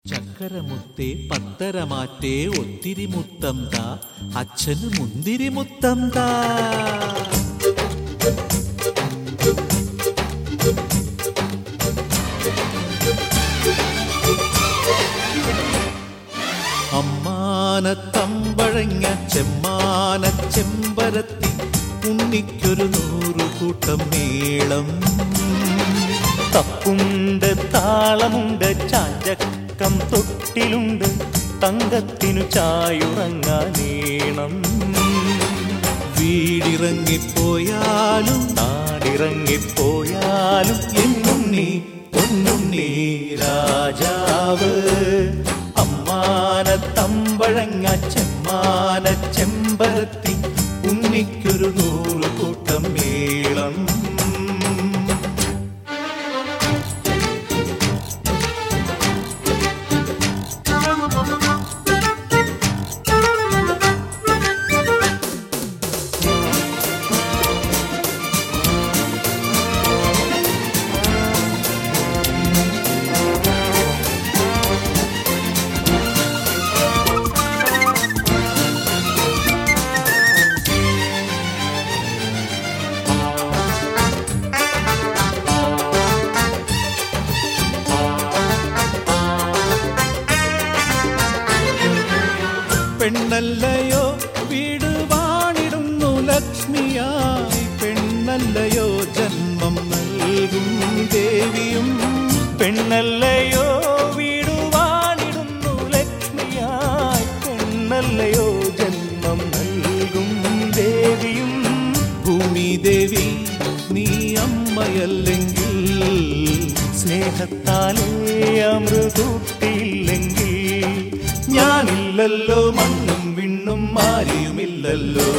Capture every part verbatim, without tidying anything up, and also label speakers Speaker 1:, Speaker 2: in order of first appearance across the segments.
Speaker 1: ചക്കരമുത്തേ പത്തരമാറ്റേ ഒത്തിരി മുത്തം താ, അച്ഛന് മുന്തിരി മുത്തം താ. അമ്മാനത്തമ്പഴങ്ങ ചെമ്മാന ചെമ്പരത്തി, ഉണ്ണിക്കൊരു നൂറു കൂട്ടം മേളം.
Speaker 2: തപ്പുണ്ട് താളമുണ്ട് ചാഞ്ചക്കം തൊട്ടിലുണ്ട്, തങ്കത്തിനു ചായുറങ്ങാനീണം.
Speaker 1: വീടിറങ്ങിപ്പോയാലും
Speaker 2: നാടിറങ്ങിപ്പോയാലും എന്നുണ്ണി പൊന്നുണ്ണി രാജാവ്. അമ്മാനത്തമ്പഴങ്ങ ചെമ്മാന ചെമ്പരത്തി, ഉണ്ണിക്കൊരു നൂറ് കൂട്ടം മേളം.
Speaker 1: പെണ്ണല്ലയോ വീട് വാണിടുന്നു ലക്ഷ്മിയായി, പെണ്ണല്ലയോ ജന്മം നൽകും ദേവിയും.
Speaker 2: പെണ്ണല്ലയോ വീടു വാണിടുന്നു ലക്ഷ്മിയായി, പെണ്ണല്ലയോ ജന്മം നൽകും ദേവിയും.
Speaker 1: ഭൂമി ദേവി നീ അമ്മയല്ലെങ്കിൽ,
Speaker 2: സ്നേഹത്താലേ അമൃതൂട്ടിയില്ലെങ്കിൽ
Speaker 1: ഞാനില്ലല്ലോ, മണ്ണും വിണ്ണും മാരിയുമില്ലല്ലോ.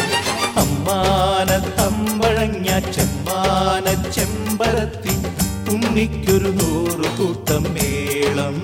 Speaker 2: അമ്മാനത്തമ്പഴങ്ങ
Speaker 1: ചെമ്മാന ചെമ്പരത്തി, ഉണ്ണിക്കൊരു നൂറ് കൂട്ടം മേളം.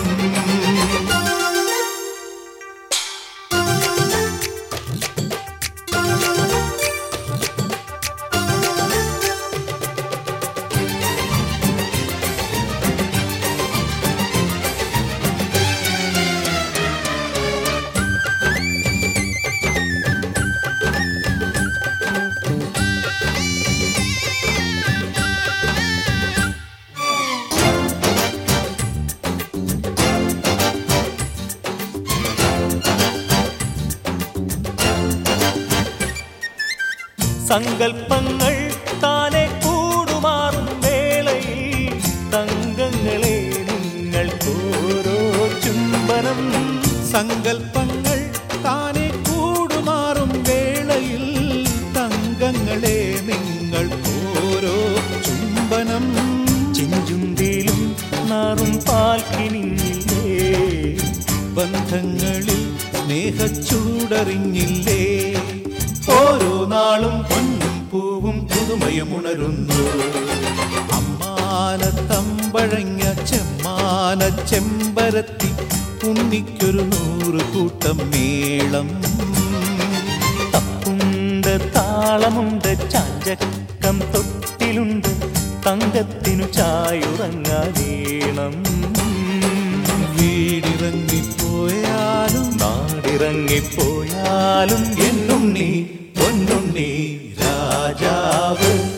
Speaker 2: സങ്കൽപ്പങ്ങൾ താനെ കൂടുമാറും വേളയിൽ, തങ്കങ്ങളെ നിങ്ങൾക്കോരോ ചുംബനം.
Speaker 1: സങ്കൽപ്പങ്ങൾ താനെ കൂടുമാറും വേളയിൽ, തങ്കങ്ങളെ നിങ്ങൾക്കോരോ ചുംബനം.
Speaker 2: ചെഞ്ചുണ്ടിലും നാറും പാൽക്കിനിഞ്ഞില്ലേ,
Speaker 1: ബന്ധങ്ങളിൽ സ്നേഹച്ചൂടറിഞ്ഞില്ലേ. ഓരോ നാളും പൊന്നും പൂവും പുതുമയമുണരുന്നു. അമ്മാനത്തമ്പഴങ്ങ ചെമ്മാന ചെമ്പരത്തി, ഉണ്ണിക്കൊരു നൂറ് കൂട്ടം മേളം.
Speaker 2: തപ്പുണ്ട് താളമുണ്ട് ചാഞ്ചക്കം തൊട്ടിലുണ്ട്, തങ്കത്തിനു ചായുറങ്ങാനീണം.
Speaker 1: വീടിറങ്ങിപ്പോയാലും
Speaker 2: നാടിറങ്ങിപ്പോയാലും
Speaker 1: എന്നുണ്ണി പൊന്നുണ്ണി രാജാവ്.